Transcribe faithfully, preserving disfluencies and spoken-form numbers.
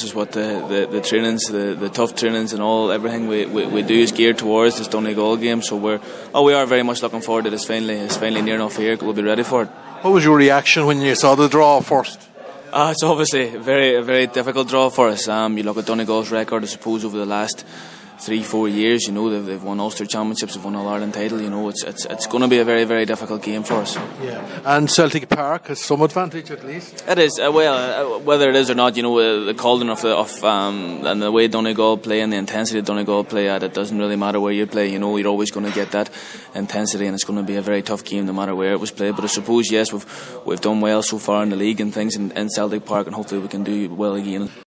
this is what the, the, the trainings, the, the tough trainings and all, everything we, we, we do is geared towards this Donegal game. So we're oh we are very much looking forward to this. Finally, it's finally near enough here. We'll be ready for it. What was your reaction when you saw the draw first? Uh, it's obviously a very, a very difficult draw for us. Um, you look at Donegal's record, I suppose, over the last three, four years. You know, they've, they've won Ulster Championships, they've won All Ireland title. You know, it's it's it's going to be a very, very difficult game for us. Yeah, and Celtic Park has some advantage at least. It is. Uh, well, uh, whether it is or not, you know, uh, the cauldron of the of um, and the way Donegal play and the intensity of Donegal play at, it doesn't really matter where you play. You know, you're always going to get that intensity, and it's going to be a very tough game no matter where it was played. But I suppose yes, we've we've done well so far in the league and things in, in Celtic Park, and hopefully we can do well again.